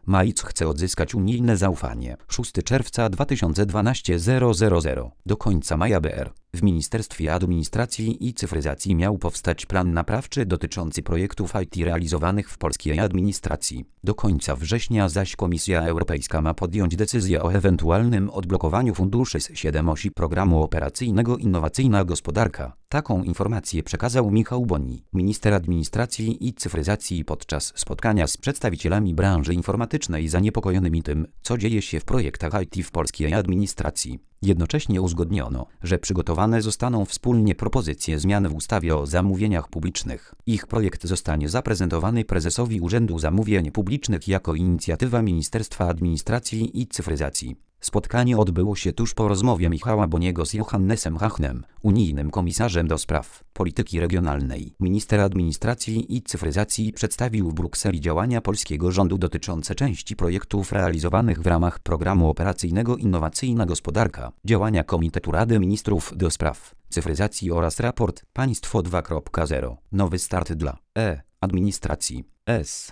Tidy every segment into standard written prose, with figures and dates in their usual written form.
Majc chce odzyskać unijne zaufanie. 6 czerwca 2012 000. Do końca maja BR. W Ministerstwie Administracji i Cyfryzacji miał powstać plan naprawczy dotyczący projektów IT realizowanych w polskiej administracji. Do końca września zaś Komisja Europejska ma podjąć decyzję o ewentualnym odblokowaniu funduszy z 7 osi programu operacyjnego Innowacyjna Gospodarka. Taką informację przekazał Michał Boni, minister administracji i cyfryzacji podczas spotkania z przedstawicielami branży informatycznej zaniepokojonymi tym, co dzieje się w projektach IT w polskiej administracji. Jednocześnie uzgodniono, że przygotowane zostaną wspólnie propozycje zmian w ustawie o zamówieniach publicznych. Ich projekt zostanie zaprezentowany prezesowi Urzędu Zamówień Publicznych jako inicjatywa Ministerstwa Administracji i Cyfryzacji. Spotkanie odbyło się tuż po rozmowie Michała Boniego z Johannesem Hahnem, unijnym komisarzem do spraw polityki regionalnej. Minister Administracji i Cyfryzacji przedstawił w Brukseli działania polskiego rządu dotyczące części projektów realizowanych w ramach programu operacyjnego Innowacyjna Gospodarka, działania Komitetu Rady Ministrów do spraw cyfryzacji oraz raport Państwo 2.0. Nowy start dla administracji. S.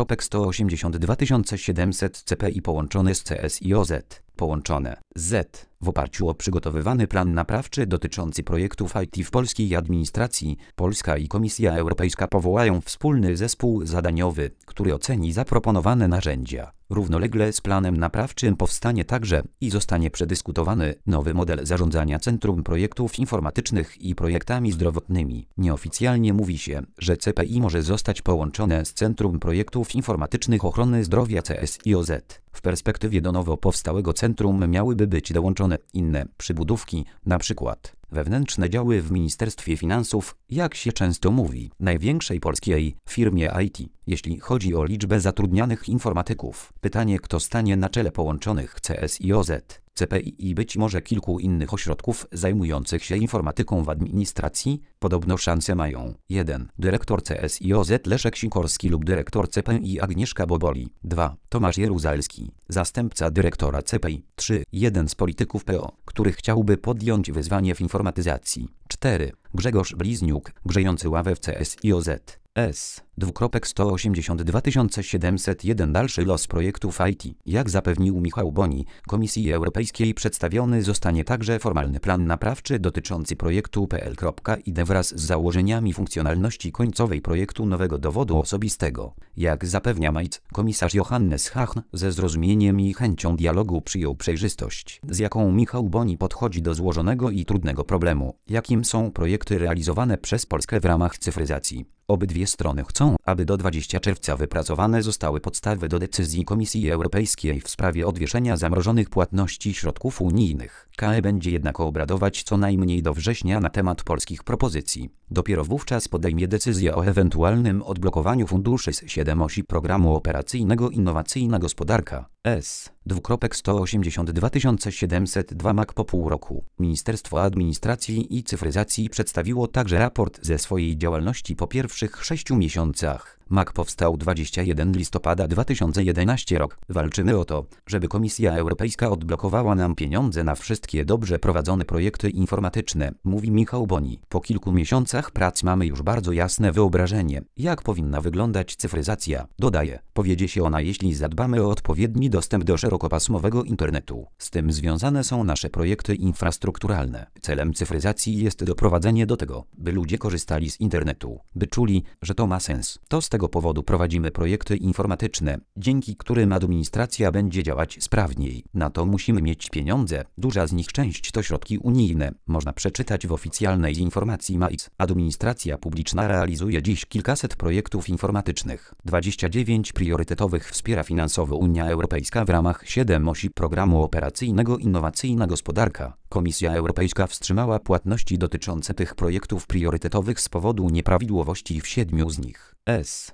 182 700 CPI połączone z CSIOZ. Połączone Z. W oparciu o przygotowywany plan naprawczy dotyczący projektów IT w polskiej administracji, Polska i Komisja Europejska powołają wspólny zespół zadaniowy, który oceni zaproponowane narzędzia. Równolegle z planem naprawczym powstanie także i zostanie przedyskutowany nowy model zarządzania Centrum Projektów Informatycznych i projektami zdrowotnymi. Nieoficjalnie mówi się, że CPI może zostać połączone z Centrum Projektów Informatycznych Ochrony Zdrowia CSIOZ. W perspektywie do nowo powstałego centrum miałyby być dołączone inne przybudówki, np. wewnętrzne działy w Ministerstwie Finansów, jak się często mówi, największej polskiej firmie IT, jeśli chodzi o liczbę zatrudnianych informatyków. Pytanie, kto stanie na czele połączonych CSIOZ, CPI i być może kilku innych ośrodków zajmujących się informatyką w administracji? Podobno szanse mają 1. Dyrektor CSIOZ Leszek Sikorski lub dyrektor CPI Agnieszka Boboli. 2. Tomasz Jeruzalski, zastępca dyrektora CPI. 3. Jeden z polityków PO, który chciałby podjąć wyzwanie w informatyzacji. 4. Grzegorz Bliźniuk, grzejący ławę w CSIOZ. S. 182 701 Dalszy los projektów IT. Jak zapewnił Michał Boni, Komisji Europejskiej przedstawiony zostanie także formalny plan naprawczy dotyczący projektu PL.ID wraz z założeniami funkcjonalności końcowej projektu nowego dowodu osobistego. Jak zapewnia Majc, komisarz Johannes Hahn ze zrozumieniem i chęcią dialogu przyjął przejrzystość, z jaką Michał Boni podchodzi do złożonego i trudnego problemu, jakim są projekty realizowane przez Polskę w ramach cyfryzacji. Obydwie strony chcą, aby do 20 czerwca wypracowane zostały podstawy do decyzji Komisji Europejskiej w sprawie odwieszenia zamrożonych płatności środków unijnych. KE będzie jednak obradować co najmniej do września na temat polskich propozycji. Dopiero wówczas podejmie decyzję o ewentualnym odblokowaniu funduszy z 7 osi programu operacyjnego Innowacyjna Gospodarka. S. 182 702 MAK po pół roku. Ministerstwo Administracji i Cyfryzacji przedstawiło także raport ze swojej działalności po pierwszych 6 miesiącach. MAK powstał 21 listopada 2011 rok. Walczymy o to, żeby Komisja Europejska odblokowała nam pieniądze na wszystkie dobrze prowadzone projekty informatyczne, mówi Michał Boni. Po kilku miesiącach prac mamy już bardzo jasne wyobrażenie, jak powinna wyglądać cyfryzacja. Dodaje, powiedzie się ona, jeśli zadbamy o odpowiedni dostęp do szerokopasmowego internetu. Z tym związane są nasze projekty infrastrukturalne. Celem cyfryzacji jest doprowadzenie do tego, by ludzie korzystali z internetu, by czuli, że to ma sens. To z tego powodu prowadzimy projekty informatyczne, dzięki którym administracja będzie działać sprawniej. Na to musimy mieć pieniądze, duża z nich część to środki unijne. Można przeczytać w oficjalnej informacji MAIC. Administracja publiczna realizuje dziś kilkaset projektów informatycznych. 29 priorytetowych wspiera finansowo Unia Europejska w ramach 7 osi programu operacyjnego Innowacyjna Gospodarka. Komisja Europejska wstrzymała płatności dotyczące tych projektów priorytetowych z powodu nieprawidłowości w 7 z nich. S.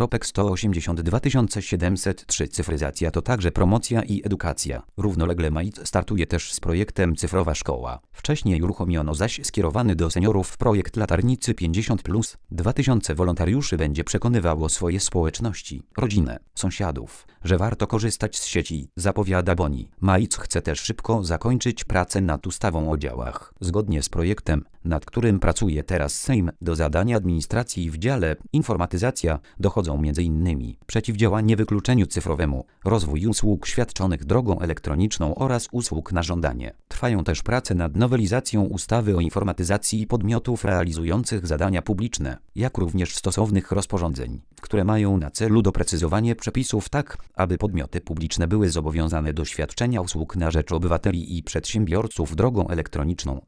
182 703 Cyfryzacja to także promocja i edukacja. Równolegle MAIC startuje też z projektem Cyfrowa Szkoła. Wcześniej uruchomiono zaś skierowany do seniorów projekt Latarnicy 50+. 2000 wolontariuszy będzie przekonywało swoje społeczności, rodzinę, sąsiadów, że warto korzystać z sieci, zapowiada Boni. MAIC chce też szybko zakończyć pracę nad ustawą o działach. Zgodnie z projektem, nad którym pracuje teraz Sejm, do zadania administracji w dziale informatyzacji informatyzacja dochodzą m.in. przeciwdziałanie wykluczeniu cyfrowemu, rozwój usług świadczonych drogą elektroniczną oraz usług na żądanie. Trwają też prace nad nowelizacją ustawy o informatyzacji podmiotów realizujących zadania publiczne, jak również stosownych rozporządzeń, które mają na celu doprecyzowanie przepisów tak, aby podmioty publiczne były zobowiązane do świadczenia usług na rzecz obywateli i przedsiębiorców drogą elektroniczną.